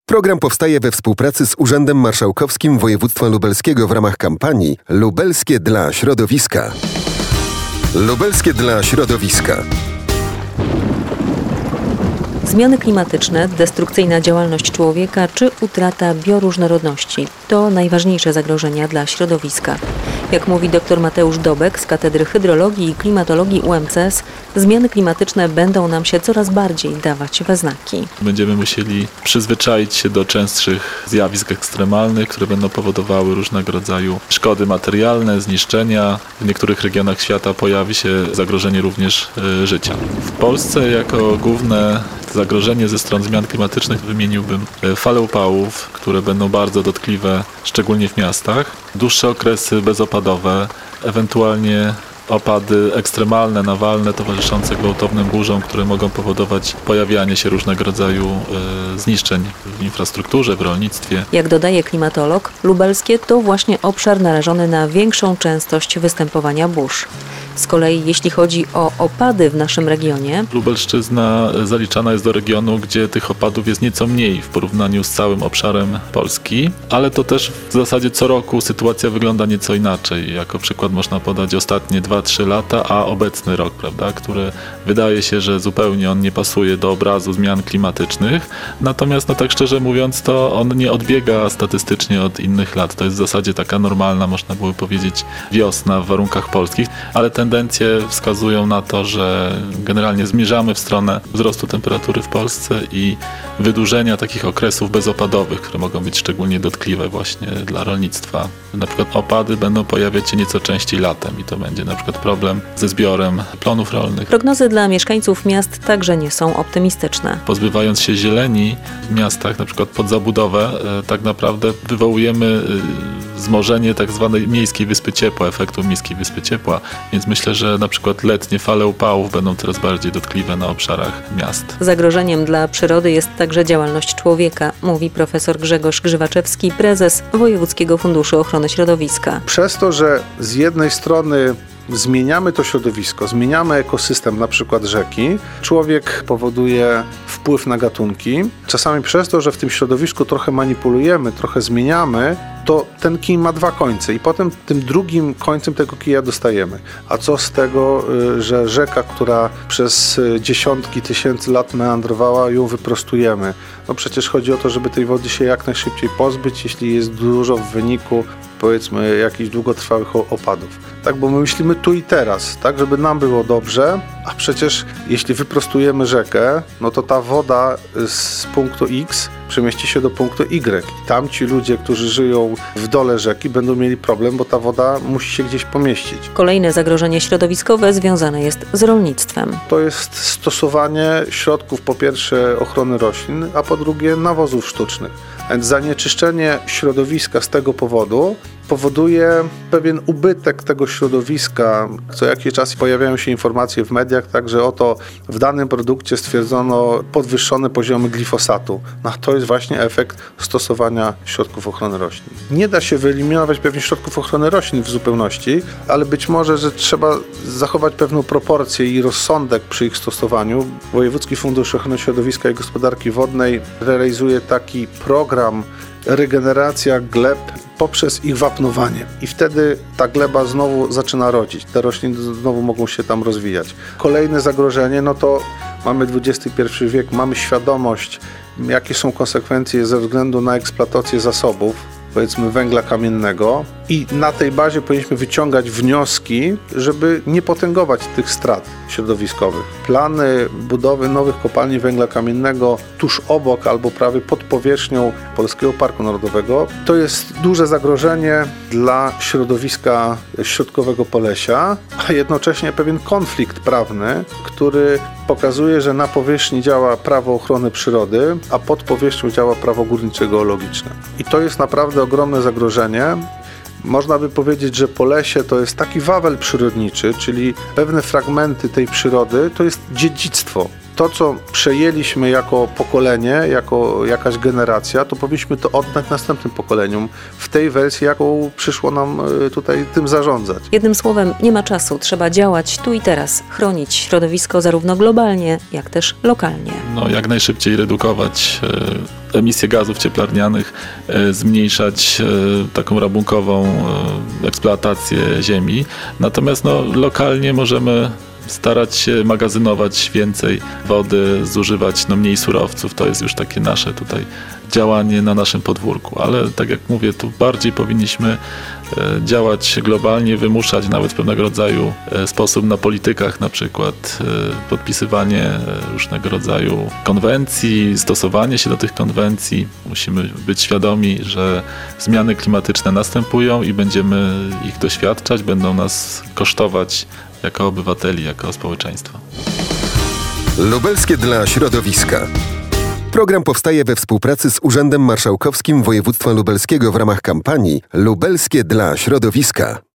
Program powstaje we współpracy z Urzędem Marszałkowskim Województwa Lubelskiego w ramach kampanii Lubelskie dla środowiska. Lubelskie dla środowiska. Zmiany klimatyczne, destrukcyjna działalność człowieka czy utrata bioróżnorodności to najważniejsze zagrożenia dla środowiska. Jak mówi dr Mateusz Dobek z Katedry Hydrologii i Klimatologii UMCS, zmiany klimatyczne będą nam się coraz bardziej dawać we znaki. Będziemy musieli przyzwyczaić się do częstszych zjawisk ekstremalnych, które będą powodowały różnego rodzaju szkody materialne, zniszczenia. W niektórych regionach świata pojawi się zagrożenie również życia. W Polsce jako główne zagrożenie ze stron zmian klimatycznych wymieniłbym fale upałów, które będą bardzo dotkliwe, szczególnie w miastach, dłuższe okresy bezopadowe, ewentualnie opady ekstremalne, nawalne, towarzyszące gwałtownym burzom, które mogą powodować pojawianie się różnego rodzaju zniszczeń w infrastrukturze, w rolnictwie. Jak dodaje klimatolog, lubelskie to właśnie obszar narażony na większą częstość występowania burz. Z kolei jeśli chodzi o opady w naszym regionie, Lubelszczyzna zaliczana jest do regionu, gdzie tych opadów jest nieco mniej w porównaniu z całym obszarem Polski, ale to też w zasadzie co roku sytuacja wygląda nieco inaczej. Jako przykład można podać ostatnie 2-3 lata, a obecny rok, prawda, który wydaje się, że zupełnie on nie pasuje do obrazu zmian klimatycznych. Natomiast tak szczerze mówiąc, to on nie odbiega statystycznie od innych lat. To jest w zasadzie taka normalna, można by powiedzieć, wiosna w warunkach polskich, ale tendencje wskazują na to, że generalnie zmierzamy w stronę wzrostu temperatury w Polsce i wydłużenia takich okresów bezopadowych, które mogą być szczególnie dotkliwe właśnie dla rolnictwa. Na przykład opady będą pojawiać się nieco częściej latem i to będzie na przykład problem ze zbiorem plonów rolnych. Prognozy dla mieszkańców miast także nie są optymistyczne. Pozbywając się zieleni w miastach, na przykład pod zabudowę, tak naprawdę wywołujemy wzmożenie tak zwanej miejskiej wyspy ciepła, efektu miejskiej wyspy ciepła, więc myślę, że na przykład letnie fale upałów będą coraz bardziej dotkliwe na obszarach miast. Zagrożeniem dla przyrody jest także działalność człowieka, mówi profesor Grzegorz Grzywaczewski, prezes Wojewódzkiego Funduszu Ochrony Środowiska. Przez to, że z jednej strony zmieniamy to środowisko, zmieniamy ekosystem, na przykład rzeki, człowiek powoduje wpływ na gatunki. Czasami przez to, że w tym środowisku trochę manipulujemy, trochę zmieniamy, to ten kij ma dwa końce i potem tym drugim końcem tego kija dostajemy. A co z tego, że rzeka, która przez dziesiątki tysięcy lat meandrowała, ją wyprostujemy? No przecież chodzi o to, żeby tej wody się jak najszybciej pozbyć, jeśli jest dużo w wyniku, powiedzmy, jakichś długotrwałych opadów. Tak, bo my myślimy tu i teraz, tak, żeby nam było dobrze, a przecież jeśli wyprostujemy rzekę, no to ta woda z punktu X przemieści się do punktu Y. I tam ci ludzie, którzy żyją w dole rzeki, będą mieli problem, bo ta woda musi się gdzieś pomieścić. Kolejne zagrożenie środowiskowe związane jest z rolnictwem. To jest stosowanie środków, po pierwsze ochrony roślin, a po drugie nawozów sztucznych. Więc zanieczyszczenie środowiska z tego powodu powoduje pewien ubytek tego środowiska. Co jakiś czas pojawiają się informacje w mediach, tak, że oto w danym produkcie stwierdzono podwyższone poziomy glifosatu. No, to jest właśnie efekt stosowania środków ochrony roślin. Nie da się wyeliminować pewnie środków ochrony roślin w zupełności, ale być może, że trzeba zachować pewną proporcję i rozsądek przy ich stosowaniu. Wojewódzki Fundusz Ochrony Środowiska i Gospodarki Wodnej realizuje taki program regeneracja gleb poprzez ich wapnowanie. I wtedy ta gleba znowu zaczyna rodzić. Te rośliny znowu mogą się tam rozwijać. Kolejne zagrożenie, no to mamy XXI wiek, mamy świadomość, jakie są konsekwencje ze względu na eksploatację zasobów, powiedzmy węgla kamiennego i na tej bazie powinniśmy wyciągać wnioski, żeby nie potęgować tych strat środowiskowych. Plany budowy nowych kopalni węgla kamiennego tuż obok albo prawie pod powierzchnią Polskiego Parku Narodowego to jest duże zagrożenie dla środowiska środkowego Polesia, a jednocześnie pewien konflikt prawny, który pokazuje, że na powierzchni działa prawo ochrony przyrody, a pod powierzchnią działa prawo górniczo-geologiczne. I to jest naprawdę ogromne zagrożenie. Można by powiedzieć, że Polesie to jest taki wawel przyrodniczy, czyli pewne fragmenty tej przyrody to jest dziedzictwo. to, co przejęliśmy jako pokolenie, jako jakaś generacja, to powinniśmy to oddać następnym pokoleniom w tej wersji, jaką przyszło nam tutaj tym zarządzać. Jednym słowem, nie ma czasu, trzeba działać tu i teraz, chronić środowisko zarówno globalnie, jak też lokalnie. Jak najszybciej redukować emisję gazów cieplarnianych, zmniejszać taką rabunkową eksploatację ziemi. Natomiast lokalnie możemy starać się magazynować więcej wody, zużywać mniej surowców. To jest już takie nasze tutaj działanie na naszym podwórku. Ale tak jak mówię, tu bardziej powinniśmy działać globalnie, wymuszać nawet pewnego rodzaju sposób na politykach, na przykład podpisywanie różnego rodzaju konwencji, stosowanie się do tych konwencji. Musimy być świadomi, że zmiany klimatyczne następują i będziemy ich doświadczać, będą nas kosztować jako obywateli, jako społeczeństwo. Lubelskie dla środowiska. Program powstaje we współpracy z Urzędem Marszałkowskim Województwa Lubelskiego w ramach kampanii Lubelskie dla środowiska.